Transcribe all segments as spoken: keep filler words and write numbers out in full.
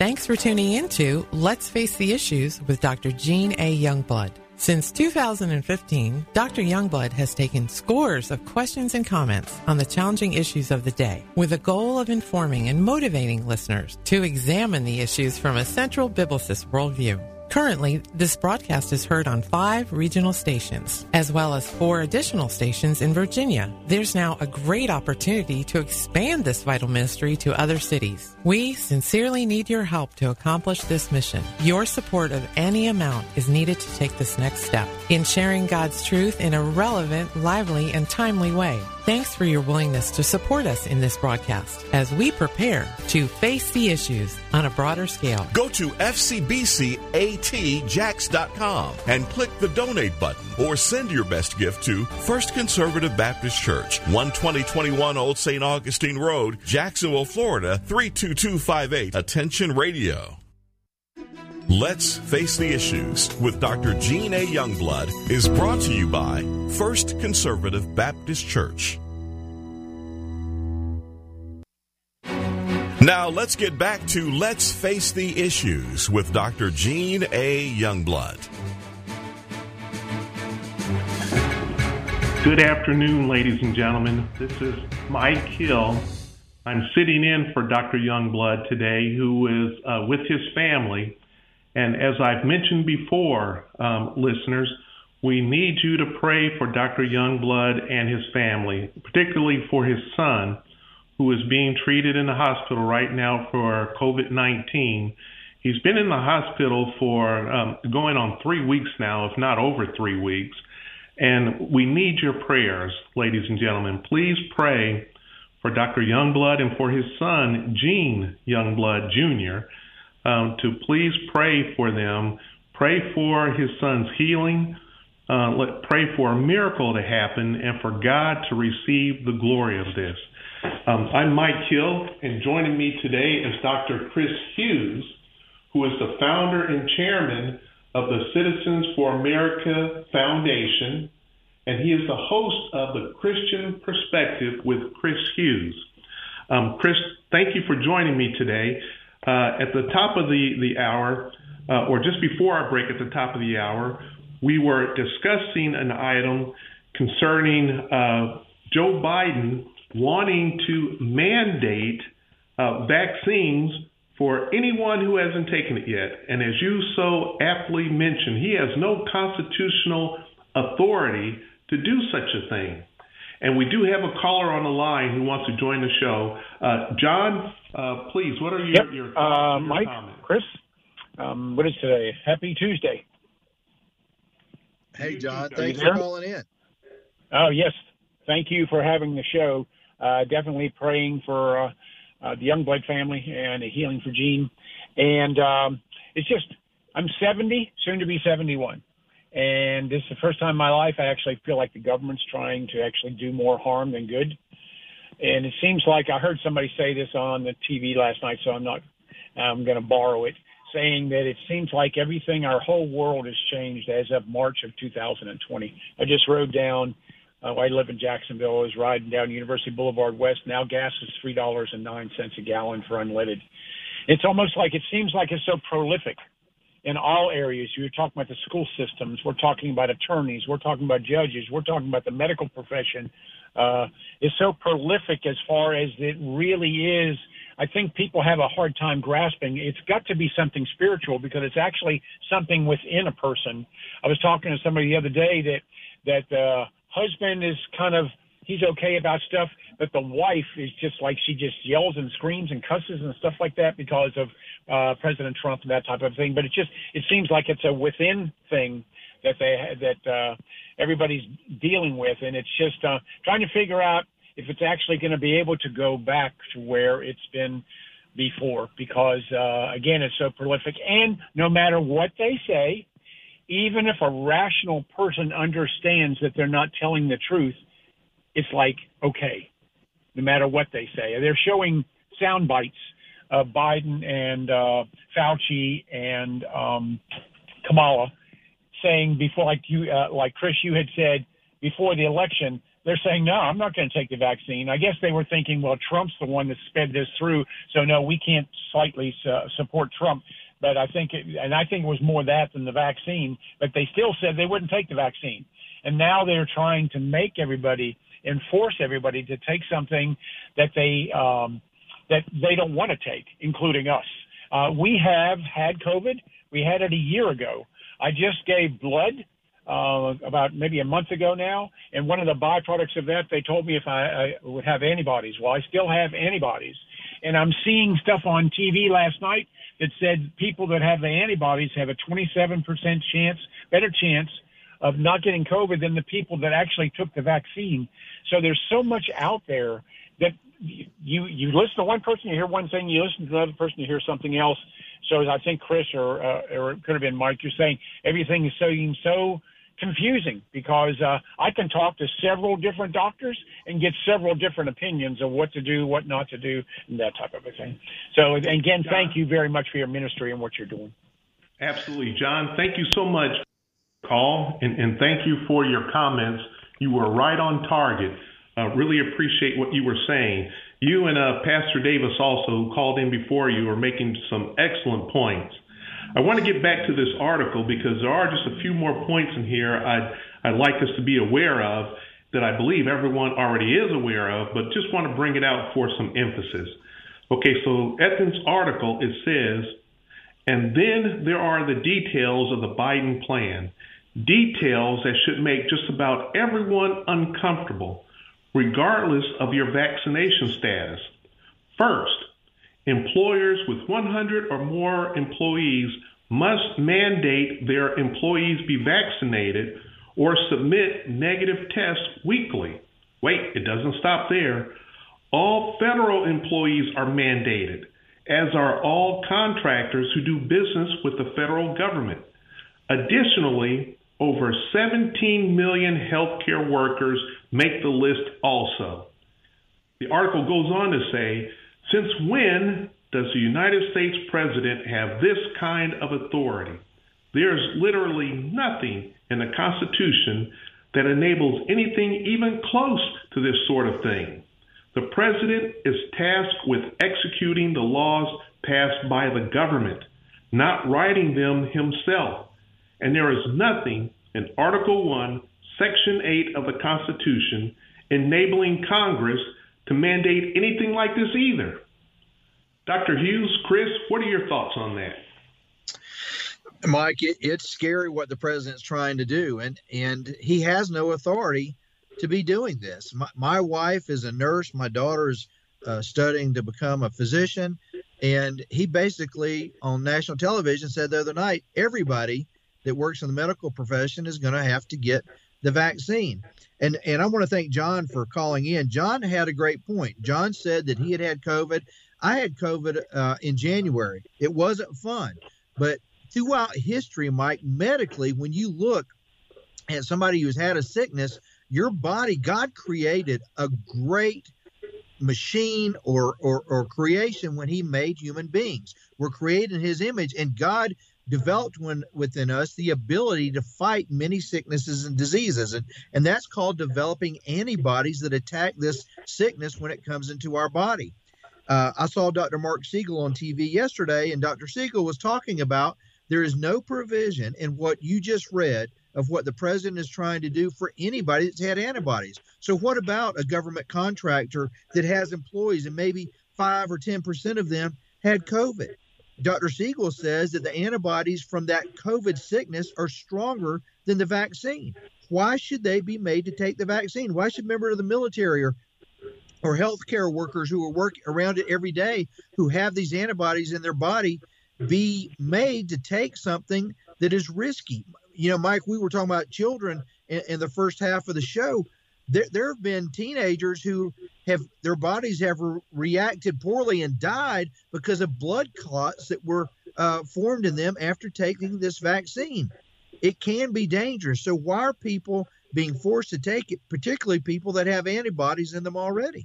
Thanks for tuning in to Let's Face the Issues with Doctor Jean A. Youngblood. Since two thousand fifteen, Doctor Youngblood has taken scores of questions and comments on the challenging issues of the day with the goal of informing and motivating listeners to examine the issues from a central biblicist worldview. Currently, this broadcast is heard on five regional stations, as well as four additional stations in Virginia. There's now a great opportunity to expand this vital ministry to other cities. We sincerely need your help to accomplish this mission. Your support of any amount is needed to take this next step in sharing God's truth in a relevant, lively, and timely way. Thanks for your willingness to support us in this broadcast as we prepare to face the issues on a broader scale. Go to F C B C A T Jax dot com and click the donate button or send your best gift to First Conservative Baptist Church, one twenty twenty-one Old Saint Augustine Road, Jacksonville, Florida, three two two five eight. Attention Radio. Let's Face the Issues with Doctor Jean A. Youngblood is brought to you by First Conservative Baptist Church. Now let's get back to Let's Face the Issues with Doctor Jean A. Youngblood. Good afternoon, ladies and gentlemen. This is Mike Hill. I'm sitting in for Doctor Youngblood today, who is uh, with his family. And as I've mentioned before, um, listeners, we need you to pray for Doctor Youngblood and his family, particularly for his son, who is being treated in the hospital right now for COVID nineteen. He's been in the hospital for um, going on three weeks now, if not over three weeks. And we need your prayers, ladies and gentlemen. Please pray for Doctor Youngblood and for his son, Gene Youngblood, Junior, Um, to please pray for them, pray for his son's healing, uh, let, pray for a miracle to happen, and for God to receive the glory of this. Um, I'm Mike Hill, and joining me today is Doctor Chris Hughes, who is the founder and chairman of the Citizens for America Foundation, and he is the host of the Christian Perspective with Chris Hughes. Um, Chris, thank you for joining me today. Uh, at the top of the, the hour, uh, or just before our break at the top of the hour, we were discussing an item concerning uh, Joe Biden wanting to mandate uh, vaccines for anyone who hasn't taken it yet. And as you so aptly mentioned, he has no constitutional authority to do such a thing. And we do have a caller on the line who wants to join the show. Uh, John, uh, please, what are your, yep. your, uh, your Mike, comments? Chris, um, what is today? Happy Tuesday. Hey, John, thanks for calling in. Oh, yes. Thank you for having the show. Uh, definitely praying for uh, uh, the Youngblood family and a healing for Gene. And um, it's just, I'm seventy, soon to be seventy-one. And this is the first time in my life I actually feel like the government's trying to actually do more harm than good. And it seems like I heard somebody say this on the T V last night, so I'm not, I'm going to borrow it, saying that it seems like everything, our whole world has changed as of March of two thousand twenty. I just rode down, uh, I live in Jacksonville, I was riding down University Boulevard West. Now gas is three dollars and nine cents a gallon for unleaded. It's almost like it seems like it's so prolific in all areas. You're talking about the school systems. We're talking about attorneys. We're talking about judges. We're talking about the medical profession. Uh, it's so prolific as far as it really is. I think people have a hard time grasping. It's got to be something spiritual because it's actually something within a person. I was talking to somebody the other day that, that the husband is kind of, he's okay about stuff, but the wife is just like, she just yells and screams and cusses and stuff like that because of uh, President Trump and that type of thing. But it just, it seems like it's a within thing that they, that uh, everybody's dealing with. And it's just uh, trying to figure out if it's actually going to be able to go back to where it's been before, because uh, again, it's so prolific. And no matter what they say, even if a rational person understands that they're not telling the truth, it's like, okay, no matter what they say. They're showing sound bites of Biden and uh, Fauci and um, Kamala saying before, like you, uh, like Chris, you had said before the election, they're saying, no, I'm not going to take the vaccine. I guess they were thinking, well, Trump's the one that sped this through, so no, we can't slightly uh, support Trump. But I think, it, and I think it was more that than the vaccine, but they still said they wouldn't take the vaccine. And now they're trying to make everybody, enforce everybody to take something that they, um, that they don't want to take, including us. Uh, we have had COVID. We had it a year ago. I just gave blood uh, about maybe a month ago now, and one of the byproducts of that, they told me if I, I would have antibodies. Well, I still have antibodies, and I'm seeing stuff on T V last night that said people that have the antibodies have a twenty-seven percent chance, better chance of not getting COVID than the people that actually took the vaccine. So there's so much out there that you you listen to one person, you hear one thing, you listen to another person, you hear something else. So as I think Chris or uh, or it could have been Mike, you're saying everything is so so confusing because uh, I can talk to several different doctors and get several different opinions of what to do, what not to do, and that type of a thing. So again, thank you very much for your ministry and what you're doing. Absolutely, John. Thank you so much for the call, and, and thank you for your comments. You were right on target. Uh, really appreciate what you were saying. You and uh, Pastor Davis also, who called in before you, are making some excellent points. I want to get back to this article because there are just a few more points in here I'd, I'd like us to be aware of that I believe everyone already is aware of, but just want to bring it out for some emphasis. Okay, so at this article, it says, and then there are the details of the Biden plan, details that should make just about everyone uncomfortable, regardless of your vaccination status. First, employers with one hundred or more employees must mandate their employees be vaccinated or submit negative tests weekly. Wait, it doesn't stop there. All federal employees are mandated, as are all contractors who do business with the federal government. Additionally, over seventeen million healthcare workers make the list also. The article goes on to say, since when does the United States president have this kind of authority? There's literally nothing in the Constitution that enables anything even close to this sort of thing. The president is tasked with executing the laws passed by the government, not writing them himself. And there is nothing in Article one, Section eight of the Constitution enabling Congress to mandate anything like this either. Doctor Hughes, Chris, what are your thoughts on that? Mike, it, it's scary what the president's trying to do, and, and he has no authority to be doing this. My, my wife is a nurse. My daughter's uh, studying to become a physician, and he basically on national television said the other night, everybody that works in the medical profession is going to have to get the vaccine. And and I want to thank John for calling in. John had a great point. John said that he had had COVID. I had COVID uh, in January. It wasn't fun. But throughout history, Mike, medically, when you look at somebody who's had a sickness, your body, God created a great machine or, or, or creation when he made human beings. We're created in his image, and God developed when, within us the ability to fight many sicknesses and diseases. And, and that's called developing antibodies that attack this sickness when it comes into our body. Uh, I saw Doctor Mark Siegel on T V yesterday, and Doctor Siegel was talking about there is no provision in what you just read of what the president is trying to do for anybody that's had antibodies. So what about a government contractor that has employees and maybe five or ten percent of them had COVID? Doctor Siegel says that the antibodies from that COVID sickness are stronger than the vaccine. Why should they be made to take the vaccine? Why should members of the military or or healthcare workers who are working around it every day who have these antibodies in their body be made to take something that is risky? You know, Mike, we were talking about children in, in the first half of the show. There, there have been teenagers who have their bodies have re- reacted poorly and died because of blood clots that were uh, formed in them after taking this vaccine. It can be dangerous. So why are people being forced to take it, particularly people that have antibodies in them already?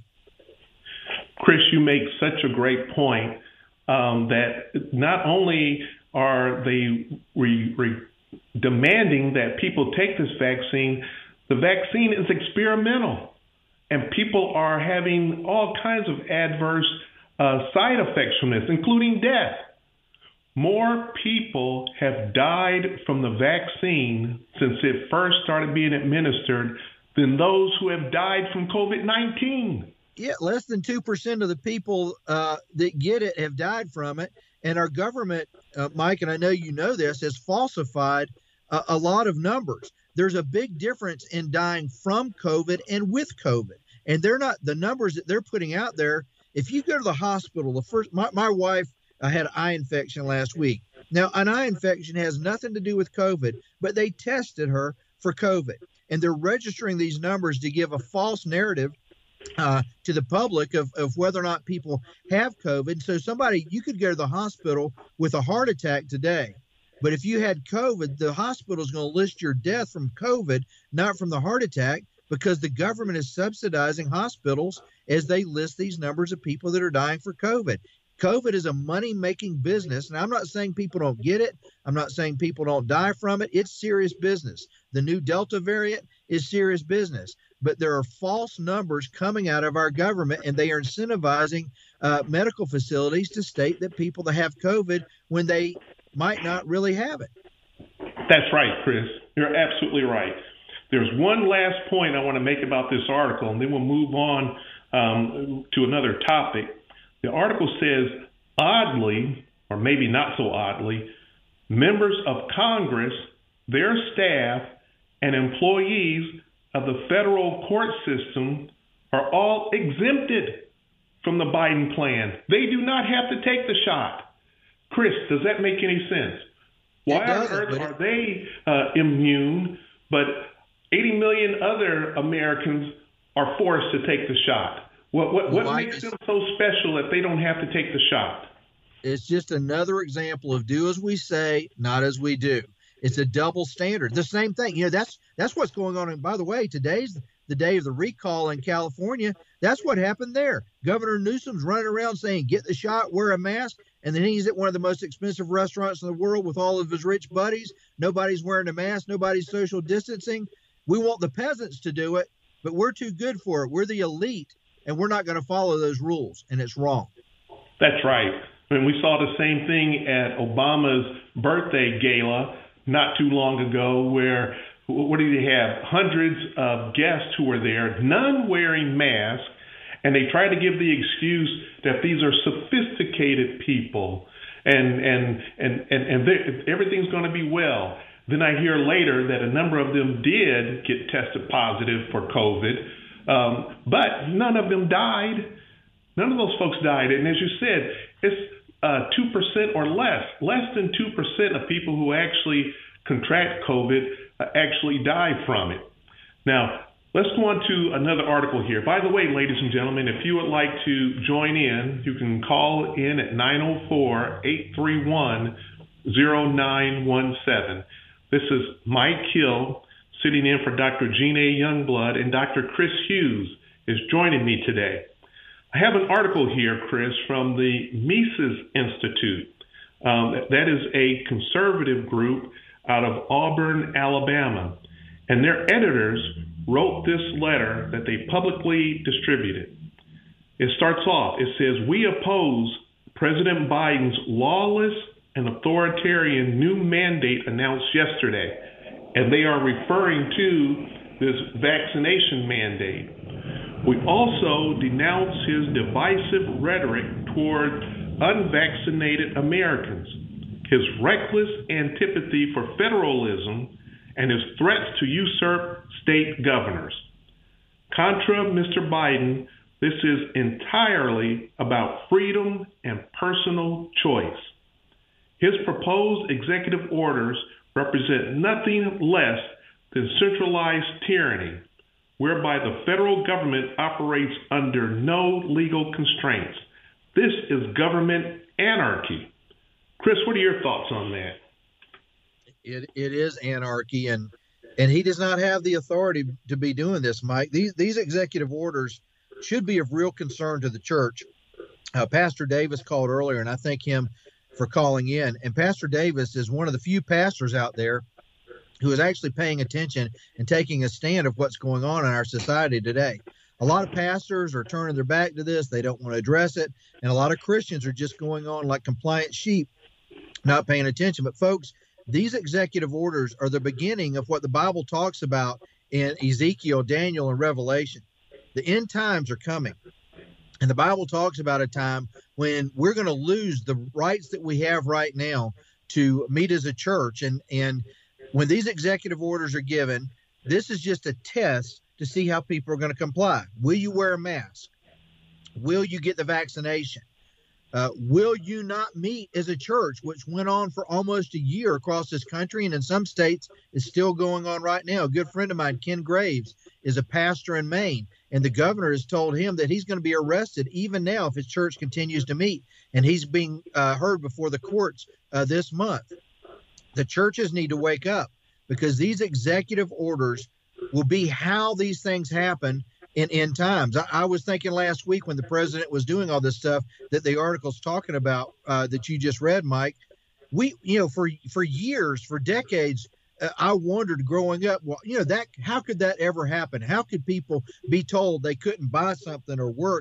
Chris, you make such a great point um, that not only are they re- re- demanding that people take this vaccine, The vaccine is experimental, and people are having all kinds of adverse uh, side effects from this, including death. More people have died from the vaccine since it first started being administered than those who have died from COVID nineteen. Yeah, less than two percent of the people uh, that get it have died from it. And our government, uh, Mike, and I know you know this, has falsified uh, a lot of numbers. There's a big difference in dying from COVID and with COVID. And they're not, the numbers that they're putting out there, if you go to the hospital, the first, my, my wife uh, had an eye infection last week. Now, an eye infection has nothing to do with COVID, but they tested her for COVID. And they're registering these numbers to give a false narrative uh, to the public of, of whether or not people have COVID. So somebody, you could go to the hospital with a heart attack today, but if you had COVID, the hospital is going to list your death from COVID, not from the heart attack, because the government is subsidizing hospitals as they list these numbers of people that are dying for COVID. COVID is a money-making business, and I'm not saying people don't get it. I'm not saying people don't die from it. It's serious business. The new Delta variant is serious business, but there are false numbers coming out of our government, and they are incentivizing uh, medical facilities to state that people that have COVID when they might not really have it. That's right, Chris. You're absolutely right. There's one last point I want to make about this article, and then we'll move on um, to another topic. The article says, oddly, or maybe not so oddly, members of Congress, their staff, and employees of the federal court system are all exempted from the Biden plan. They do not have to take the shot. Chris, does that make any sense? Why on earth are they uh, immune, but eighty million other Americans are forced to take the shot? What what, what makes them so special that they don't have to take the shot? It's just another example of do as we say, not as we do. It's a double standard. The same thing. You know, that's that's what's going on. And by the way, today's the day of the recall in California. That's what happened there. Governor Newsom's running around saying, get the shot, wear a mask. And then he's at one of the most expensive restaurants in the world with all of his rich buddies. Nobody's wearing a mask. Nobody's social distancing. We want the peasants to do it, but we're too good for it. We're the elite, and we're not going to follow those rules, and it's wrong. That's right. I mean, we saw the same thing at Obama's birthday gala not too long ago where, what did he have? Hundreds of guests who were there, none wearing masks, and they tried to give the excuse that these are sophisticated people and and and and, and everything's going to be well. Then I hear later that a number of them did get tested positive for COVID, um, but none of them died. None of those folks died. And as you said, it's uh, two percent or less. Less than two percent of people who actually contract COVID uh, actually die from it. Now, let's go on to another article here. By the way, ladies and gentlemen, if you would like to join in, you can call in at nine oh four, eight three one, oh nine one seven. This is Mike Hill sitting in for Doctor Gene A. Youngblood, and Doctor Chris Hughes is joining me today. I have an article here, Chris, from the Mises Institute. Um, that is a conservative group out of Auburn, Alabama. And their editors wrote this letter that they publicly distributed. It starts off, it says, we oppose President Biden's lawless and authoritarian new mandate announced yesterday. And they are referring to this vaccination mandate. We also denounce his divisive rhetoric toward unvaccinated Americans, his reckless antipathy for federalism, and his threats to usurp state governors. Contra Mister Biden, this is entirely about freedom and personal choice. His proposed executive orders represent nothing less than centralized tyranny, whereby the federal government operates under no legal constraints. This is government anarchy. Chris, what are your thoughts on that? It it is anarchy, and and he does not have the authority to be doing this, Mike. These these executive orders should be of real concern to the church. Uh, Pastor Davis called earlier, and I thank him for calling in. And Pastor Davis is one of the few pastors out there who is actually paying attention and taking a stand of what's going on in our society today. A lot of pastors are turning their back to this. They don't want to address it. And a lot of Christians are just going on like compliant sheep, not paying attention. But folks, these executive orders are the beginning of what the Bible talks about in Ezekiel, Daniel, and Revelation. The end times are coming. And the Bible talks about a time when we're going to lose the rights that we have right now to meet as a church. And, and when these executive orders are given, this is just a test to see how people are going to comply. Will you wear a mask? Will you get the vaccination? Uh, will you not meet as a church, which went on for almost a year across this country, and in some states is still going on right now. A good friend of mine, Ken Graves, is a pastor in Maine, and the governor has told him that he's going to be arrested even now if his church continues to meet, and he's being uh, heard before the courts uh, this month. The churches need to wake up, because these executive orders will be how these things happen in end times. I, I was thinking last week when the president was doing all this stuff that the article's talking about uh, that you just read, Mike, we, you know, for, for years, for decades, uh, I wondered growing up, well, you know, that, how could that ever happen? How could people be told they couldn't buy something or work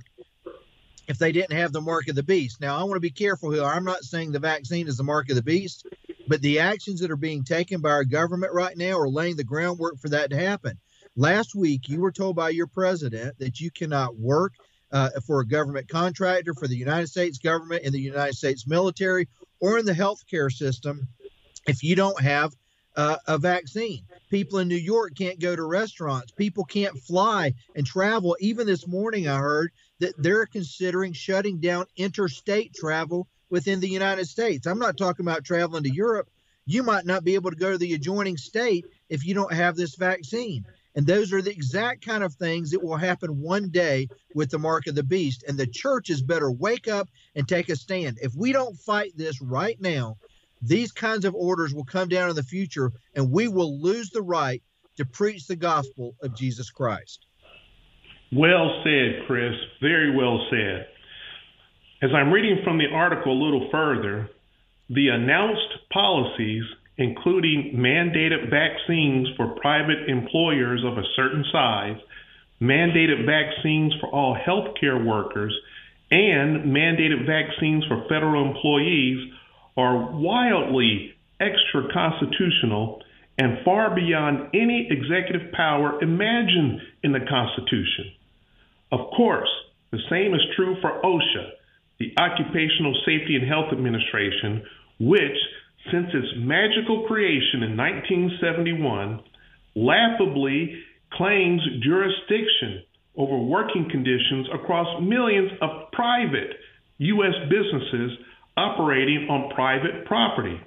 if they didn't have the mark of the beast? Now, I want to be careful here. I'm not saying the vaccine is the mark of the beast, but the actions that are being taken by our government right now are laying the groundwork for that to happen. Last week, you were told by your president that you cannot work uh, for a government contractor, for the United States government, in the United States military, or in the healthcare system if you don't have uh, a vaccine. People in New York can't go to restaurants. People can't fly and travel. Even this morning, I heard that they're considering shutting down interstate travel within the United States. I'm not talking about traveling to Europe. You might not be able to go to the adjoining state if you don't have this vaccine. And those are the exact kind of things that will happen one day with the mark of the beast. And the churches better wake up and take a stand. If we don't fight this right now, these kinds of orders will come down in the future, and we will lose the right to preach the gospel of Jesus Christ. Well said, Chris. Very well said. As I'm reading from the article a little further, the announced policies, including mandated vaccines for private employers of a certain size, mandated vaccines for all healthcare workers, and mandated vaccines for federal employees, are wildly extra-constitutional and far beyond any executive power imagined in the Constitution. Of course, the same is true for OSHA, the Occupational Safety and Health Administration, which, since its magical creation in nineteen seventy-one, laughably claims jurisdiction over working conditions across millions of private U S businesses operating on private property.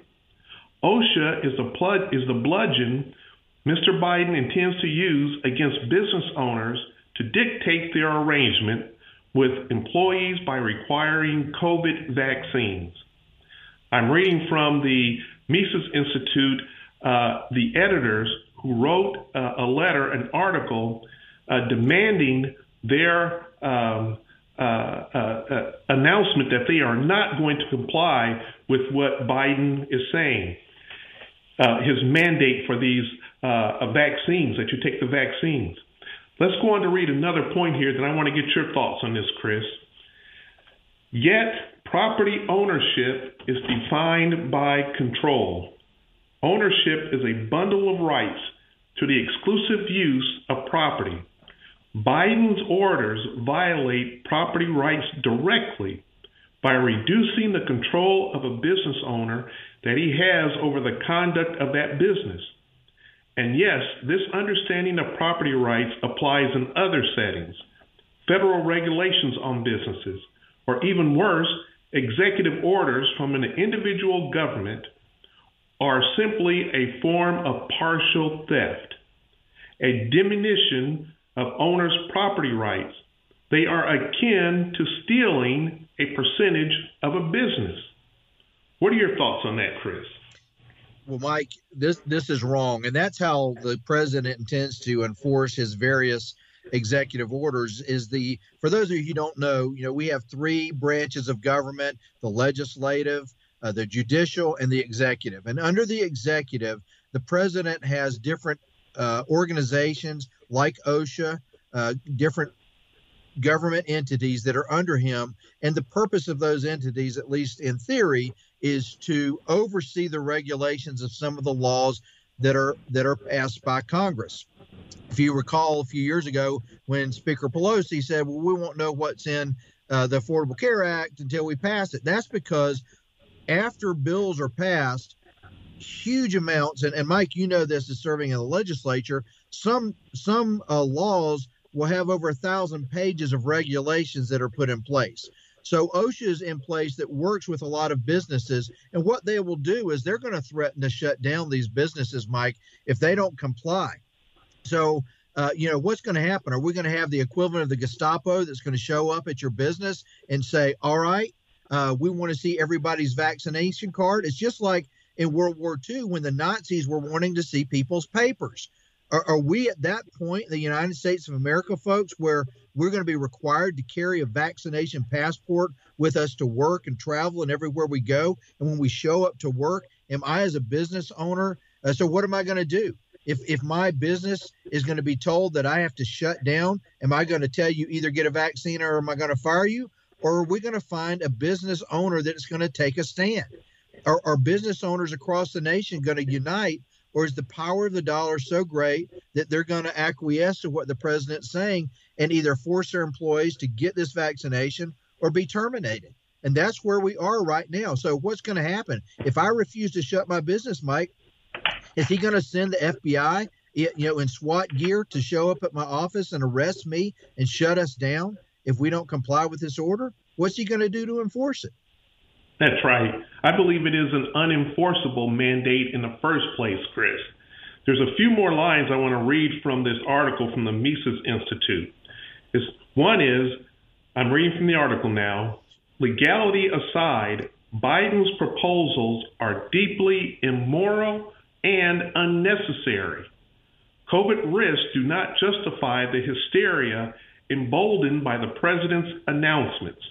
OSHA is the, plug, is the bludgeon Mister Biden intends to use against business owners to dictate their arrangement with employees by requiring COVID vaccines. I'm reading from the Mises Institute, uh, the editors who wrote uh, a letter, an article, uh, demanding their um, uh, uh, uh, announcement that they are not going to comply with what Biden is saying, uh, his mandate for these uh, vaccines, that you take the vaccines. Let's go on to read another point here that I want to get your thoughts on this, Chris. Yet, property ownership is defined by control. Ownership is a bundle of rights to the exclusive use of property. Biden's orders violate property rights directly by reducing the control of a business owner that he has over the conduct of that business. And yes, this understanding of property rights applies in other settings, federal regulations on businesses, or even worse, executive orders from an individual government are simply a form of partial theft, a diminution of owners' property rights. They are akin to stealing a percentage of a business. What are your thoughts on that, Chris? Well, Mike, this this is wrong, and that's how the president intends to enforce his various executive orders. Is the for those of you who don't know, you know, we have three branches of government: the legislative, uh, the judicial, and the executive. And under the executive, the president has different uh, organizations like OSHA, uh, different government entities that are under him. And the purpose of those entities, at least in theory, is to oversee the regulations of some of the laws that are that are passed by Congress. If you recall a few years ago when Speaker Pelosi said, well, we won't know what's in uh, the Affordable Care Act until we pass it. That's because after bills are passed, huge amounts, and, and Mike, you know this as serving in the legislature, some some uh, laws will have over a thousand pages of regulations that are put in place. So OSHA is in place that works with a lot of businesses. And what they will do is they're going to threaten to shut down these businesses, Mike, if they don't comply. So, uh, you know, what's going to happen? Are we going to have the equivalent of the Gestapo that's going to show up at your business and say, all right, uh, we want to see everybody's vaccination card? It's just like in World War Two when the Nazis were wanting to see people's papers. Are, are we at that point, the United States of America, folks, where we're going to be required to carry a vaccination passport with us to work and travel and everywhere we go? And when we show up to work, am I as a business owner? Uh, so what am I going to do? If if my business is going to be told that I have to shut down, am I going to tell you either get a vaccine or am I going to fire you? Or are we going to find a business owner that is going to take a stand? Are, are business owners across the nation going to unite? Or is the power of the dollar so great that they're going to acquiesce to what the president's saying and either force their employees to get this vaccination or be terminated? And that's where we are right now. So what's going to happen? If I refuse to shut my business, Mike, is he going to send the F B I, you know, in SWAT gear to show up at my office and arrest me and shut us down if we don't comply with this order? What's he going to do to enforce it? That's right. I believe it is an unenforceable mandate in the first place, Chris. There's a few more lines I want to read from this article from the Mises Institute. It's, one is, I'm reading from the article now, legality aside, Biden's proposals are deeply immoral and unnecessary. COVID risks do not justify the hysteria emboldened by the president's announcements.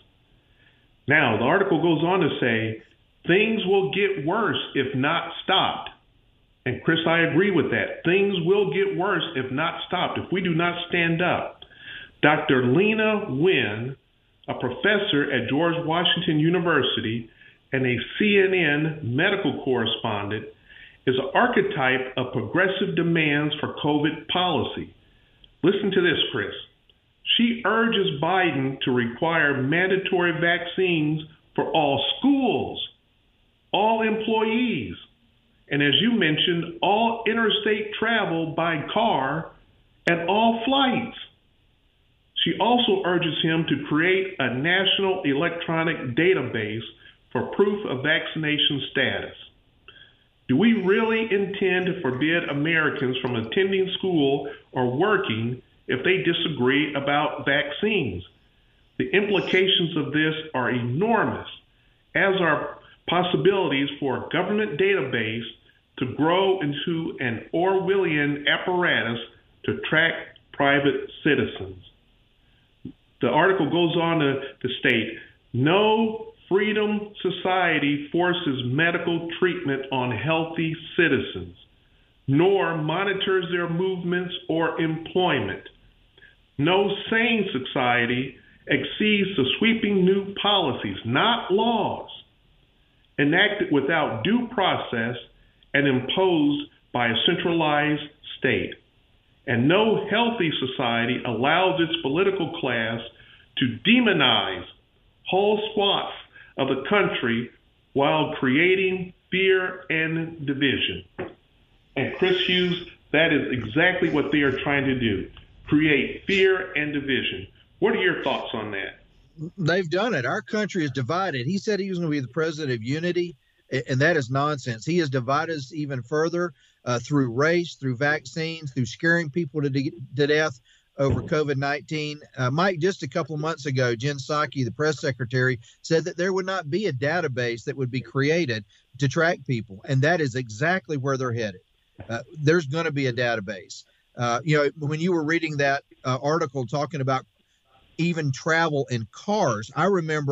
Now, the article goes on to say, things will get worse if not stopped. And Chris, I agree with that. Things will get worse if not stopped, if we do not stand up. Doctor Lena Wynn, a professor at George Washington University and a C N N medical correspondent, is an archetype of progressive demands for COVID policy. Listen to this, Chris. She urges Biden to require mandatory vaccines for all schools, all employees, and as you mentioned, all interstate travel by car and all flights. She also urges him to create a national electronic database for proof of vaccination status. Do we really intend to forbid Americans from attending school or working if they disagree about vaccines? The implications of this are enormous, as are possibilities for a government database to grow into an Orwellian apparatus to track private citizens. The article goes on to, to state, no freedom society forces medical treatment on healthy citizens, nor monitors their movements or employment. No sane society exceeds the sweeping new policies, not laws, enacted without due process and imposed by a centralized state. And no healthy society allows its political class to demonize whole swaths of the country while creating fear and division. And Chris Hughes, that is exactly what they are trying to do, create fear and division. What are your thoughts on that? They've done it. Our country is divided. He said he was going to be the president of unity, and that is nonsense. He has divided us even further uh, through race, through vaccines, through scaring people to, de- to death over COVID nineteen. Uh, Mike, just a couple of months ago, Jen Psaki, the press secretary, said that there would not be a database that would be created to track people, and that is exactly where they're headed. Uh, there's going to be a database. Uh, you know, when you were reading that uh, article talking about even travel in cars, I remember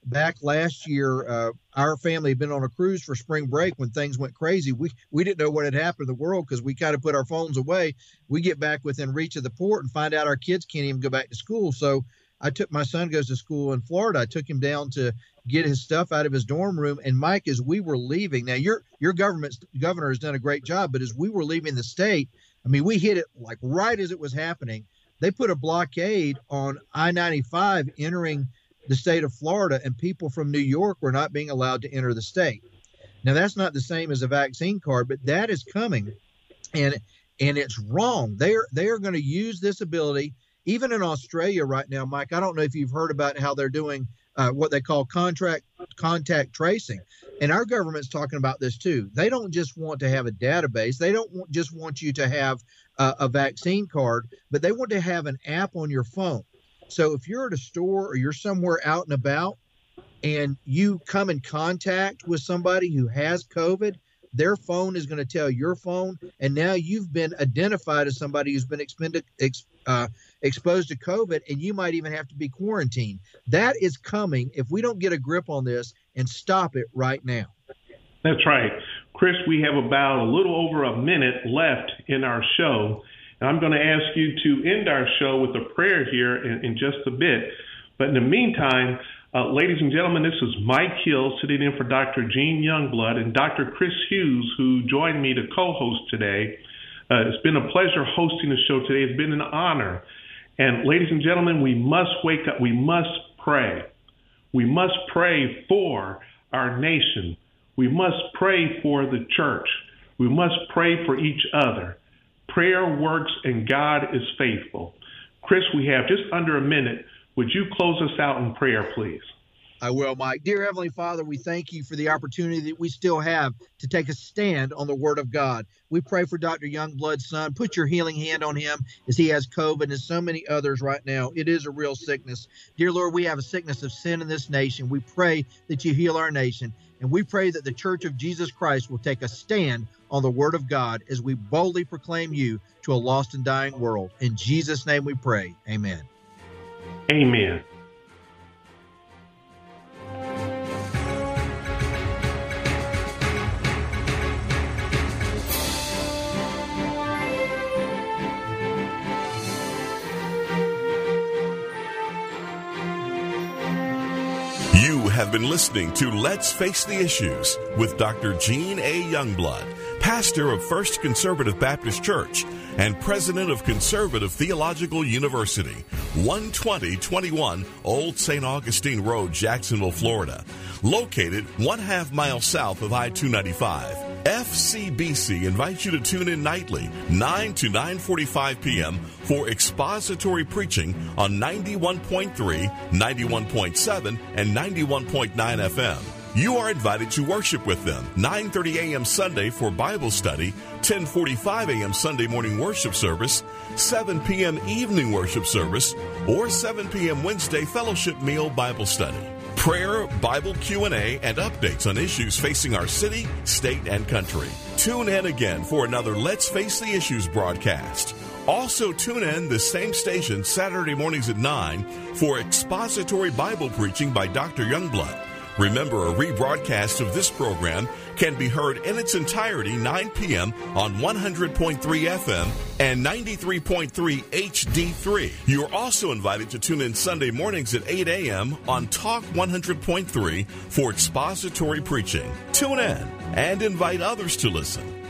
back last year, uh, our family had been on a cruise for spring break when things went crazy. We we didn't know what had happened to the world because we kind of put our phones away. We get back within reach of the port and find out our kids can't even go back to school. So I took my son goes to school in Florida. I took him down to get his stuff out of his dorm room. And Mike, as we were leaving, now your your government governor has done a great job, but as we were leaving the state, I mean, we hit it like right as it was happening. They put a blockade on I ninety-five entering the state of Florida, and people from New York were not being allowed to enter the state. Now, that's not the same as a vaccine card, but that is coming, and and it's wrong. They're they are going to use this ability. Even in Australia right now, Mike, I don't know if you've heard about how they're doing uh, what they call contract contact tracing. And our government's talking about this too. They don't just want to have a database. They don't want, just want you to have uh, a vaccine card, but they want to have an app on your phone. So if you're at a store or you're somewhere out and about and you come in contact with somebody who has COVID, their phone is going to tell your phone, and now you've been identified as somebody who's been expended, ex, uh, exposed to COVID, and you might even have to be quarantined. That is coming if we don't get a grip on this and stop it right now. That's right. Chris, we have about a little over a minute left in our show, and I'm going to ask you to end our show with a prayer here in, in just a bit. But in the meantime, Uh, ladies and gentlemen, this is Mike Hill sitting in for Doctor Gene Youngblood and Doctor Chris Hughes, who joined me to co-host today. Uh, it's been a pleasure hosting the show today. It's been an honor. And ladies and gentlemen, we must wake up. We must pray. We must pray for our nation. We must pray for the church. We must pray for each other. Prayer works and God is faithful. Chris, we have just under a minute. Would you close us out in prayer, please? I will, Mike. Dear Heavenly Father, we thank you for the opportunity that we still have to take a stand on the Word of God. We pray for Doctor Youngblood's son. Put your healing hand on him as he has COVID and so many others right now. It is a real sickness. Dear Lord, we have a sickness of sin in this nation. We pray that you heal our nation. And we pray that the Church of Jesus Christ will take a stand on the Word of God as we boldly proclaim you to a lost and dying world. In Jesus' name we pray. Amen. Amen. You have been listening to Let's Face the Issues with Doctor Gene A. Youngblood, pastor of First Conservative Baptist Church and president of Conservative Theological University, one twenty twenty-one Old Saint Augustine Road, Jacksonville, Florida, located one half mile south of I two ninety-five. F C B C invites you to tune in nightly, nine to nine forty-five p.m. for expository preaching on ninety-one point three, ninety-one point seven, and ninety-one point nine F M. You are invited to worship with them, nine thirty a.m. Sunday for Bible study, ten forty-five a.m. Sunday morning worship service, seven p.m. evening worship service, or seven p.m. Wednesday fellowship meal Bible study. Prayer, Bible Q and A, and updates on issues facing our city, state, and country. Tune in again for another Let's Face the Issues broadcast. Also tune in this same station Saturday mornings at nine for expository Bible preaching by Doctor Youngblood. Remember, a rebroadcast of this program can be heard in its entirety nine p.m. on one hundred point three F M and ninety-three point three H D three. You're also invited to tune in Sunday mornings at eight a.m. on Talk one hundred point three for expository preaching. Tune in and invite others to listen.